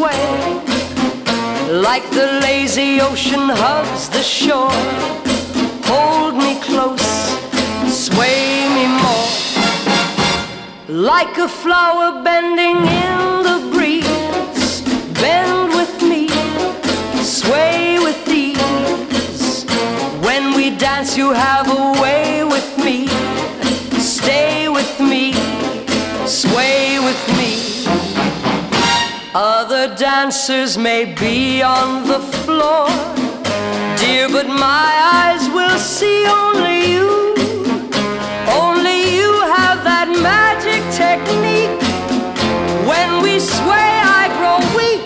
sway, like the lazy ocean hugs the shore. Hold me close, sway me more, like a flower bending in the breeze. Bend with me, sway with ease. When we dance you have a way with me. Stay with me, sway with me. Other dancers may be on the floor, dear, but my eyes will see only you. Only you have that magic technique. When we sway, I grow weak.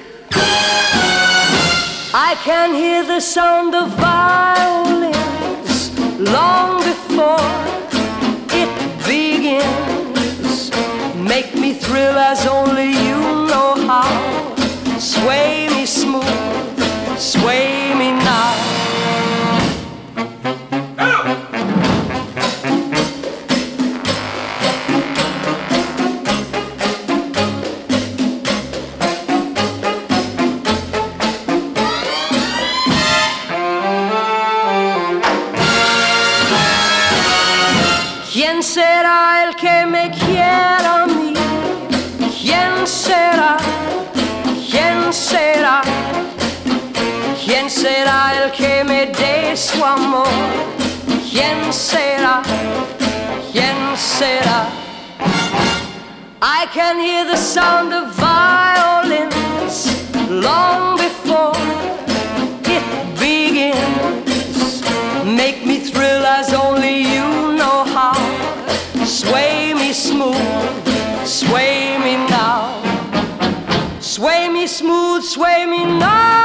I can hear the sound of violins long before it begins. Make me thrill as only you know how. Sway me smooth, sway me now. ¿Quién será el que me quiera a mí? ¿Quién será? ¿Quién será? ¿Quién será el que me dé su amor? ¿Quién será? ¿Quién será? I can hear the sound of violins long before it begins. Make me thrill as only you know how. Sway me smooth, sway me now. Sway me smooth, sway me now.